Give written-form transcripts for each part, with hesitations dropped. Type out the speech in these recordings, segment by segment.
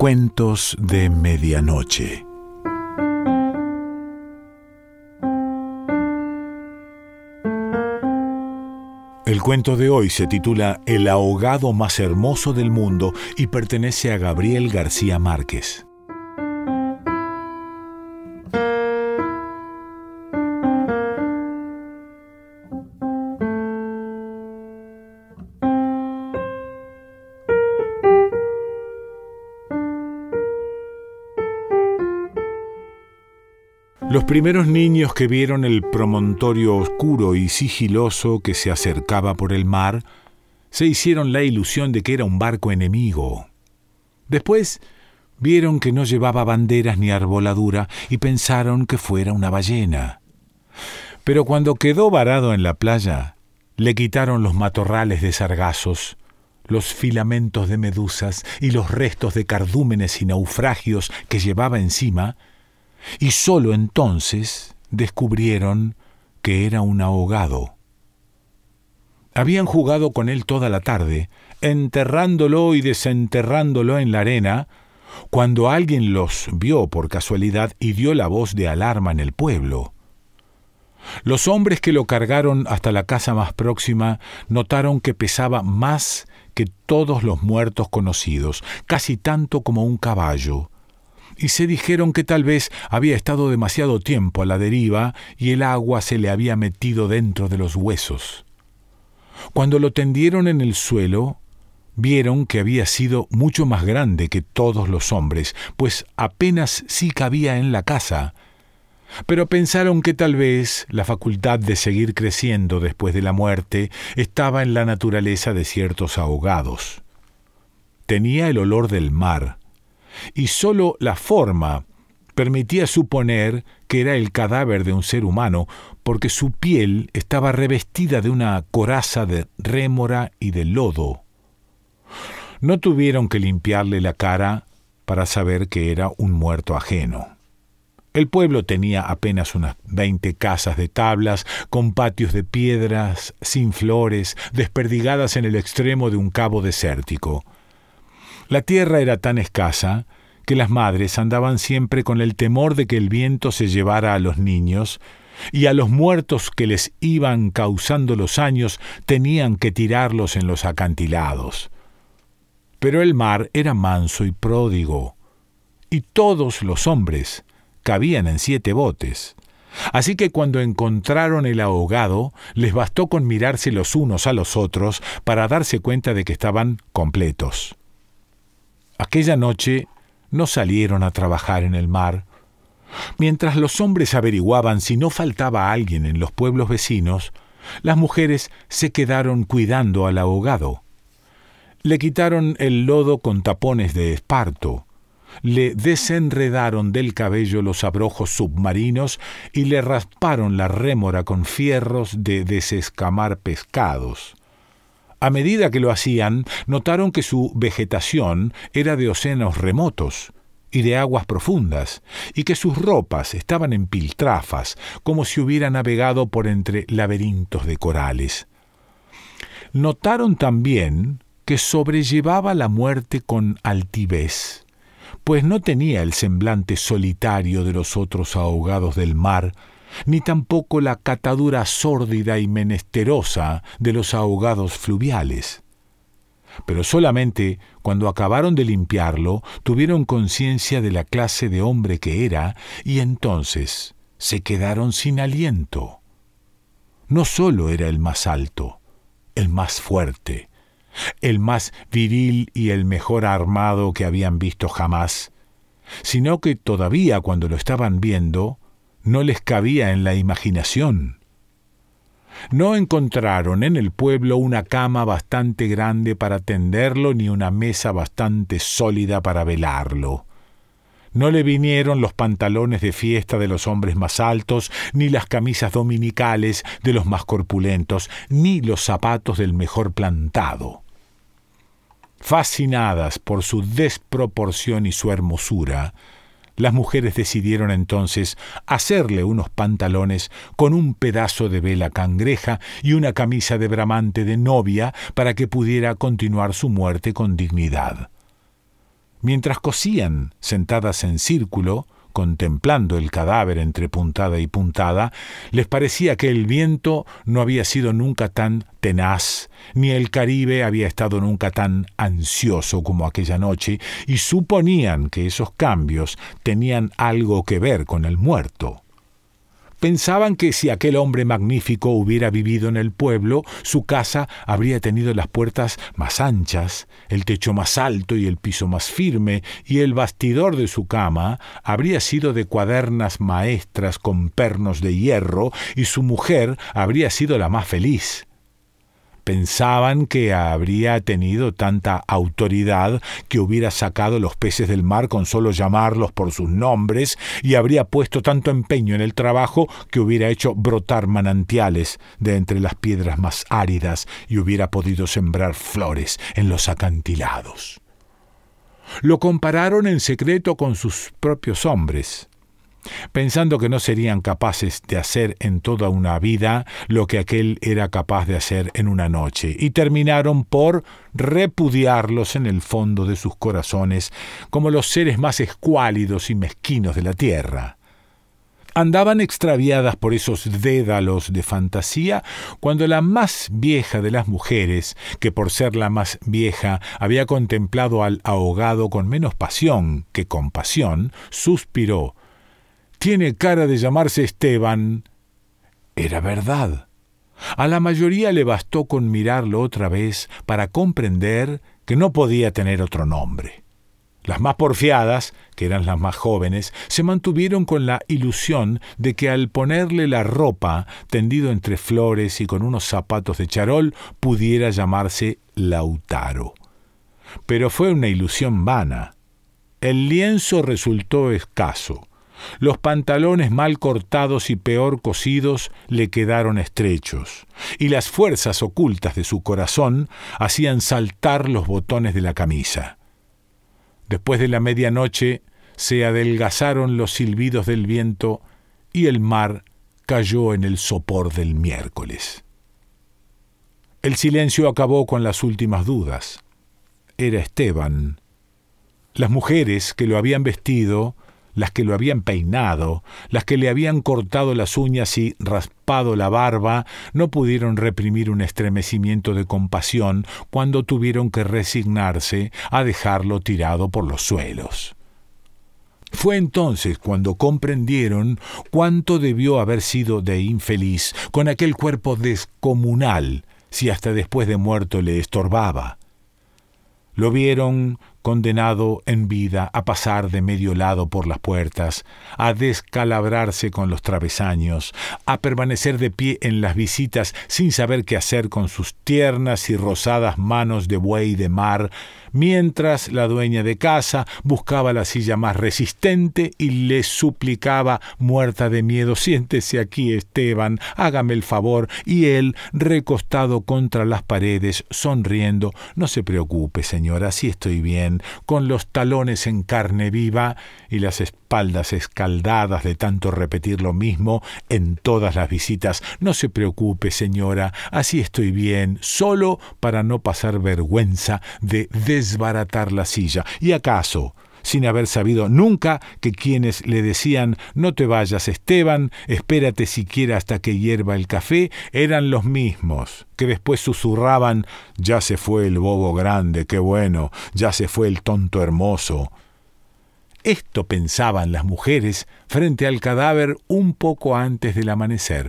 Cuentos de Medianoche. El cuento de hoy se titula El ahogado más hermoso del mundo y pertenece a Gabriel García Márquez. Los primeros niños que vieron el promontorio oscuro y sigiloso que se acercaba por el mar, se hicieron la ilusión de que era un barco enemigo. Después vieron que no llevaba banderas ni arboladura y pensaron que fuera una ballena. Pero cuando quedó varado en la playa, le quitaron los matorrales de sargazos, los filamentos de medusas y los restos de cardúmenes y naufragios que llevaba encima, y sólo entonces descubrieron que era un ahogado. Habían jugado con él toda la tarde, enterrándolo y desenterrándolo en la arena, cuando alguien los vio por casualidad y dio la voz de alarma en el pueblo. Los hombres que lo cargaron hasta la casa más próxima notaron que pesaba más que todos los muertos conocidos, casi tanto como un caballo, y se dijeron que tal vez había estado demasiado tiempo a la deriva y el agua se le había metido dentro de los huesos. Cuando lo tendieron en el suelo, vieron que había sido mucho más grande que todos los hombres, pues apenas sí cabía en la casa, pero pensaron que tal vez la facultad de seguir creciendo después de la muerte estaba en la naturaleza de ciertos ahogados. Tenía el olor del mar, y sólo la forma permitía suponer que era el cadáver de un ser humano, porque su piel estaba revestida de una coraza de rémora y de lodo. No tuvieron que limpiarle la cara para saber que era un muerto ajeno. El pueblo tenía apenas unas 20 casas de tablas, con patios de piedras, sin flores, desperdigadas en el extremo de un cabo desértico. La tierra era tan escasa que las madres andaban siempre con el temor de que el viento se llevara a los niños, y a los muertos que les iban causando los años tenían que tirarlos en los acantilados. Pero el mar era manso y pródigo, y todos los hombres cabían en 7 botes. Así que cuando encontraron el ahogado, les bastó con mirarse los unos a los otros para darse cuenta de que estaban completos. Aquella noche no salieron a trabajar en el mar. Mientras los hombres averiguaban si no faltaba alguien en los pueblos vecinos, las mujeres se quedaron cuidando al ahogado. Le quitaron el lodo con tapones de esparto, le desenredaron del cabello los abrojos submarinos y le rasparon la rémora con fierros de desescamar pescados. A medida que lo hacían, notaron que su vegetación era de océanos remotos y de aguas profundas, y que sus ropas estaban en piltrafas, como si hubiera navegado por entre laberintos de corales. Notaron también que sobrellevaba la muerte con altivez, pues no tenía el semblante solitario de los otros ahogados del mar, ni tampoco la catadura sórdida y menesterosa de los ahogados fluviales. Pero solamente cuando acabaron de limpiarlo tuvieron conciencia de la clase de hombre que era, y entonces se quedaron sin aliento. No solo era el más alto, el más fuerte, el más viril y el mejor armado que habían visto jamás, sino que todavía cuando lo estaban viendo, no les cabía en la imaginación. No encontraron en el pueblo una cama bastante grande para tenderlo ni una mesa bastante sólida para velarlo. No le vinieron los pantalones de fiesta de los hombres más altos, ni las camisas dominicales de los más corpulentos, ni los zapatos del mejor plantado. Fascinadas por su desproporción y su hermosura, las mujeres decidieron entonces hacerle unos pantalones con un pedazo de vela cangreja y una camisa de bramante de novia para que pudiera continuar su muerte con dignidad. Mientras cosían, sentadas en círculo, contemplando el cadáver entre puntada y puntada, les parecía que el viento no había sido nunca tan tenaz, ni el Caribe había estado nunca tan ansioso como aquella noche, y suponían que esos cambios tenían algo que ver con el muerto. Pensaban que si aquel hombre magnífico hubiera vivido en el pueblo, su casa habría tenido las puertas más anchas, el techo más alto y el piso más firme, y el bastidor de su cama habría sido de cuadernas maestras con pernos de hierro, y su mujer habría sido la más feliz. Pensaban que habría tenido tanta autoridad que hubiera sacado los peces del mar con solo llamarlos por sus nombres, y habría puesto tanto empeño en el trabajo que hubiera hecho brotar manantiales de entre las piedras más áridas y hubiera podido sembrar flores en los acantilados. Lo compararon en secreto con sus propios hombres, pensando que no serían capaces de hacer en toda una vida lo que aquel era capaz de hacer en una noche, y terminaron por repudiarlos en el fondo de sus corazones como los seres más escuálidos y mezquinos de la tierra. Andaban extraviadas por esos dédalos de fantasía cuando la más vieja de las mujeres, que por ser la más vieja había contemplado al ahogado con menos pasión que compasión, suspiró: «Tiene cara de llamarse Esteban». Era verdad. A la mayoría le bastó con mirarlo otra vez para comprender que no podía tener otro nombre. Las más porfiadas, que eran las más jóvenes, se mantuvieron con la ilusión de que al ponerle la ropa, tendido entre flores y con unos zapatos de charol, pudiera llamarse Lautaro. Pero fue una ilusión vana. El lienzo resultó escaso. Los pantalones mal cortados y peor cosidos le quedaron estrechos, y las fuerzas ocultas de su corazón hacían saltar los botones de la camisa. Después de la medianoche se adelgazaron los silbidos del viento y el mar cayó en el sopor del miércoles. El silencio acabó con las últimas dudas. Era Esteban. Las mujeres que lo habían vestido, las que lo habían peinado, las que le habían cortado las uñas y raspado la barba, no pudieron reprimir un estremecimiento de compasión cuando tuvieron que resignarse a dejarlo tirado por los suelos. Fue entonces cuando comprendieron cuánto debió haber sido de infeliz con aquel cuerpo descomunal, si hasta después de muerto le estorbaba. Lo vieron condenado en vida a pasar de medio lado por las puertas, a descalabrarse con los travesaños, a permanecer de pie en las visitas sin saber qué hacer con sus tiernas y rosadas manos de buey de mar, mientras la dueña de casa buscaba la silla más resistente y le suplicaba, muerta de miedo: «Siéntese aquí, Esteban, hágame el favor», y él, recostado contra las paredes, sonriendo: «No se preocupe, señora, así estoy bien, con los talones en carne viva y las espaldas escaldadas de tanto repetir lo mismo en todas las visitas. No se preocupe, señora, así estoy bien, solo para no pasar vergüenza de desbaratar la silla». Y acaso, sin haber sabido nunca que quienes le decían «No te vayas, Esteban, espérate siquiera hasta que hierva el café», eran los mismos que después susurraban «Ya se fue el bobo grande, qué bueno, ya se fue el tonto hermoso». Esto pensaban las mujeres frente al cadáver un poco antes del amanecer.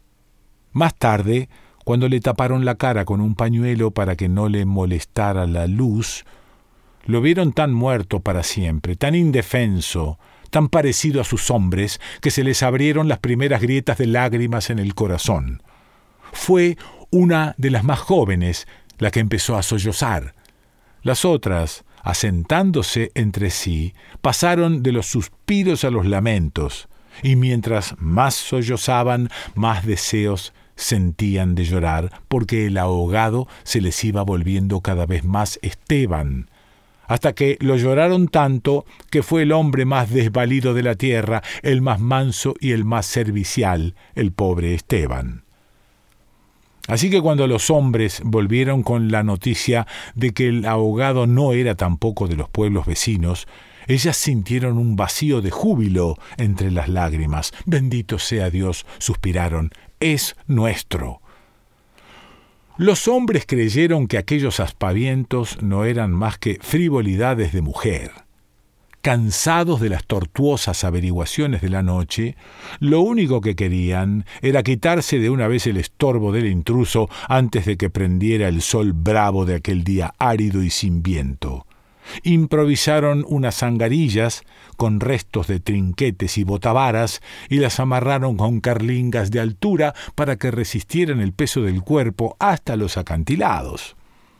Más tarde, cuando le taparon la cara con un pañuelo para que no le molestara la luz, lo vieron tan muerto para siempre, tan indefenso, tan parecido a sus hombres, que se les abrieron las primeras grietas de lágrimas en el corazón. Fue una de las más jóvenes la que empezó a sollozar. Las otras, asentándose entre sí, pasaron de los suspiros a los lamentos, y mientras más sollozaban, más deseos sentían de llorar, porque el ahogado se les iba volviendo cada vez más Esteban, hasta que lo lloraron tanto que fue el hombre más desvalido de la tierra, el más manso y el más servicial, el pobre Esteban. Así que cuando los hombres volvieron con la noticia de que el ahogado no era tampoco de los pueblos vecinos, ellas sintieron un vacío de júbilo entre las lágrimas. «Bendito sea Dios», suspiraron, «es nuestro». Los hombres creyeron que aquellos aspavientos no eran más que frivolidades de mujer. Cansados de las tortuosas averiguaciones de la noche, lo único que querían era quitarse de una vez el estorbo del intruso antes de que prendiera el sol bravo de aquel día árido y sin viento. Improvisaron unas angarillas con restos de trinquetes y botavaras y las amarraron con carlingas de altura para que resistieran el peso del cuerpo hasta los acantilados.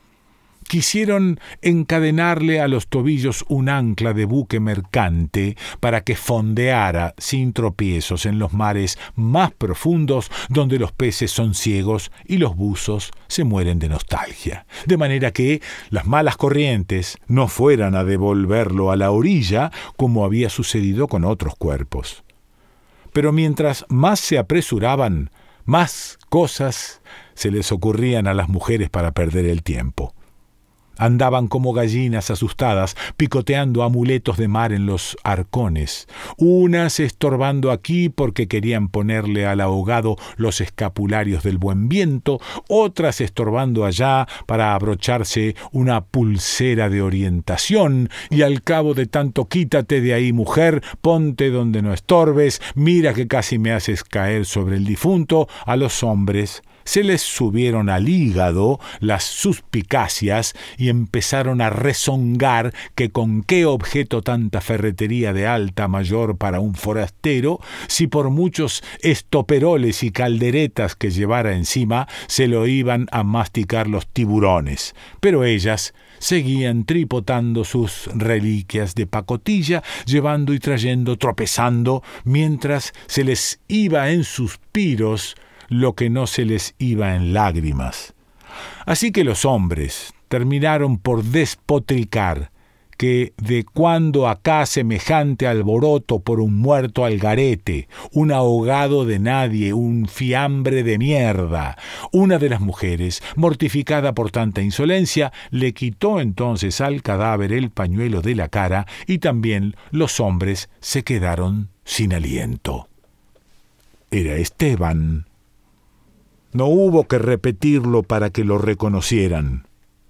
Quisieron encadenarle a los tobillos un ancla de buque mercante para que fondeara sin tropiezos en los mares más profundos donde los peces son ciegos y los buzos se mueren de nostalgia, de manera que las malas corrientes no fueran a devolverlo a la orilla como había sucedido con otros cuerpos. Pero mientras más se apresuraban, más cosas se les ocurrían a las mujeres para perder el tiempo. Andaban como gallinas asustadas, picoteando amuletos de mar en los arcones, unas estorbando aquí porque querían ponerle al ahogado los escapularios del buen viento, otras estorbando allá para abrocharse una pulsera de orientación, y al cabo de tanto «quítate de ahí, mujer, ponte donde no estorbes, mira que casi me haces caer sobre el difunto», a los hombres se les subieron al hígado las suspicacias y empezaron a rezongar que con qué objeto tanta ferretería de alta mayor para un forastero, si por muchos estoperoles y calderetas que llevara encima se lo iban a masticar los tiburones. Pero ellas seguían tripotando sus reliquias de pacotilla, llevando y trayendo, tropezando, mientras se les iba en suspiros lo que no se les iba en lágrimas. Así que los hombres terminaron por despotricar que de cuando acá semejante alboroto por un muerto al garete, un ahogado de nadie, un fiambre de mierda. Una de las mujeres, mortificada por tanta insolencia, le quitó entonces al cadáver el pañuelo de la cara y también los hombres se quedaron sin aliento. Era Esteban. No hubo que repetirlo para que lo reconocieran.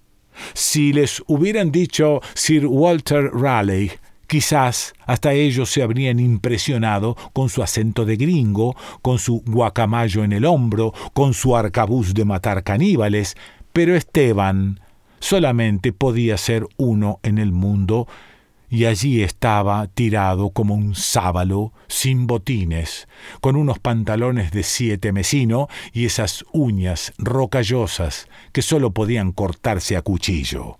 Si les hubieran dicho Sir Walter Raleigh, quizás hasta ellos se habrían impresionado con su acento de gringo, con su guacamayo en el hombro, con su arcabuz de matar caníbales, pero Esteban solamente podía ser uno en el mundo, y allí estaba tirado como un sábalo, sin botines, con unos pantalones de 7 mesino y esas uñas rocallosas que sólo podían cortarse a cuchillo.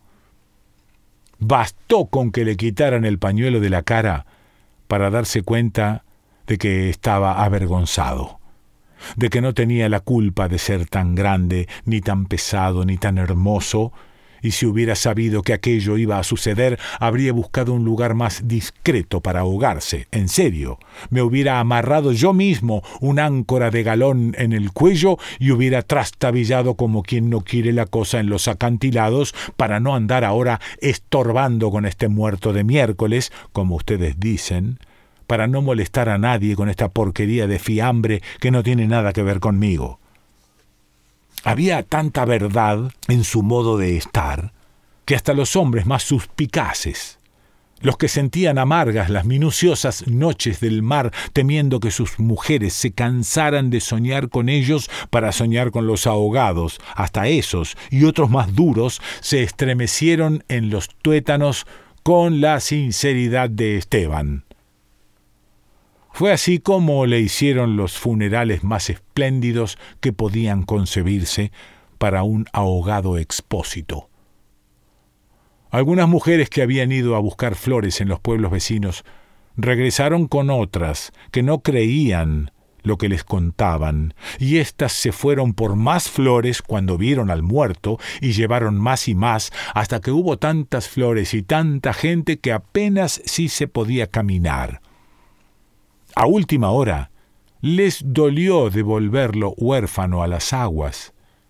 Bastó con que le quitaran el pañuelo de la cara para darse cuenta de que estaba avergonzado, de que no tenía la culpa de ser tan grande, ni tan pesado, ni tan hermoso, y si hubiera sabido que aquello iba a suceder, habría buscado un lugar más discreto para ahogarse. En serio, me hubiera amarrado yo mismo un áncora de galón en el cuello y hubiera trastabillado como quien no quiere la cosa en los acantilados para no andar ahora estorbando con este muerto de miércoles, como ustedes dicen, para no molestar a nadie con esta porquería de fiambre que no tiene nada que ver conmigo. Había tanta verdad en su modo de estar que hasta los hombres más suspicaces, los que sentían amargas las minuciosas noches del mar temiendo que sus mujeres se cansaran de soñar con ellos para soñar con los ahogados, hasta esos y otros más duros se estremecieron en los tuétanos con la sinceridad de Esteban. Fue así como le hicieron los funerales más espléndidos que podían concebirse para un ahogado expósito. Algunas mujeres que habían ido a buscar flores en los pueblos vecinos regresaron con otras que no creían lo que les contaban, y éstas se fueron por más flores cuando vieron al muerto y llevaron más y más hasta que hubo tantas flores y tanta gente que apenas sí se podía caminar. A última hora les dolió devolverlo huérfano a las aguas,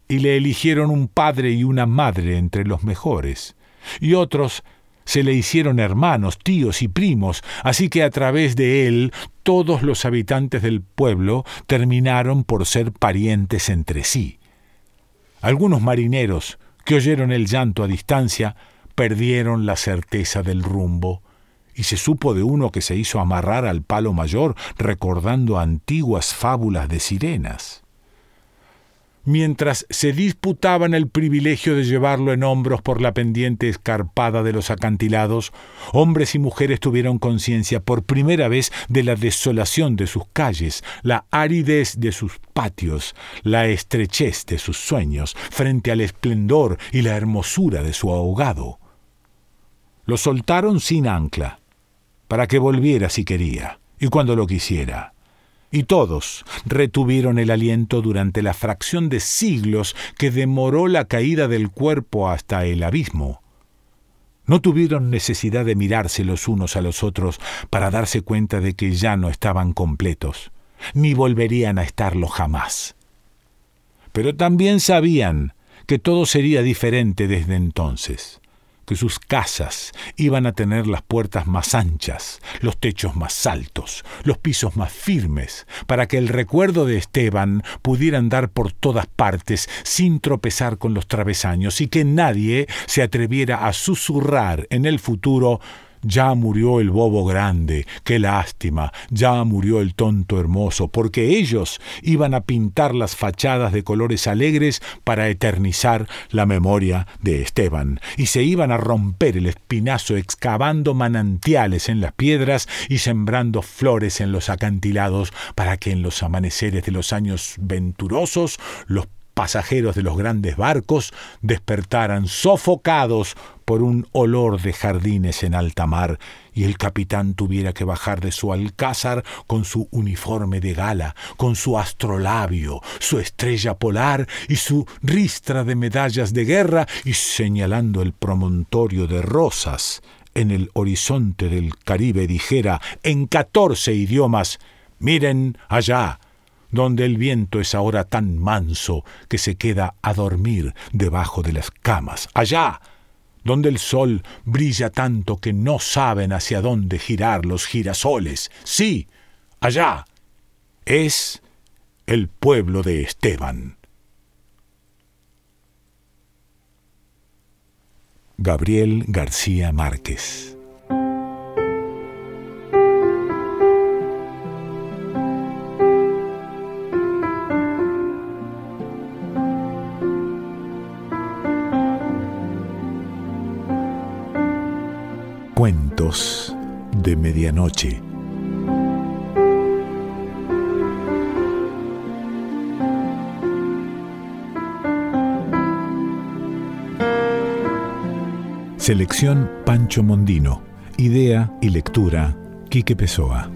y le eligieron un padre y una madre entre los mejores, y otros se le hicieron hermanos, tíos y primos, así que a través de él todos los habitantes del pueblo terminaron por ser parientes entre sí. Algunos marineros, que oyeron el llanto a distancia, perdieron la certeza del rumbo, y se supo de uno que se hizo amarrar al palo mayor recordando antiguas fábulas de sirenas. Mientras se disputaban el privilegio de llevarlo en hombros por la pendiente escarpada de los acantilados, hombres y mujeres tuvieron conciencia por primera vez de la desolación de sus calles, la aridez de sus patios, la estrechez de sus sueños, frente al esplendor y la hermosura de su ahogado. Lo soltaron sin ancla, para que volviera si quería, y cuando lo quisiera. Y todos retuvieron el aliento durante la fracción de siglos que demoró la caída del cuerpo hasta el abismo. No tuvieron necesidad de mirarse los unos a los otros para darse cuenta de que ya no estaban completos, ni volverían a estarlo jamás. Pero también sabían que todo sería diferente desde entonces, que sus casas iban a tener las puertas más anchas, los techos más altos, los pisos más firmes, para que el recuerdo de Esteban pudiera andar por todas partes sin tropezar con los travesaños y que nadie se atreviera a susurrar en el futuro: «Ya murió el bobo grande, qué lástima, ya murió el tonto hermoso», porque ellos iban a pintar las fachadas de colores alegres para eternizar la memoria de Esteban, y se iban a romper el espinazo excavando manantiales en las piedras y sembrando flores en los acantilados, para que en los amaneceres de los años venturosos los pasajeros de los grandes barcos despertaran sofocados por un olor de jardines en alta mar, y el capitán tuviera que bajar de su alcázar con su uniforme de gala, con su astrolabio, su estrella polar y su ristra de medallas de guerra, y señalando el promontorio de Rosas en el horizonte del Caribe dijera en 14 idiomas: «Miren allá, donde el viento es ahora tan manso que se queda a dormir debajo de las camas. Allá, donde el sol brilla tanto que no saben hacia dónde girar los girasoles. Sí, allá es el pueblo de Esteban». Gabriel García Márquez. Cuentos de medianoche. Selección Pancho Mondino. Idea y lectura Quique Pessoa.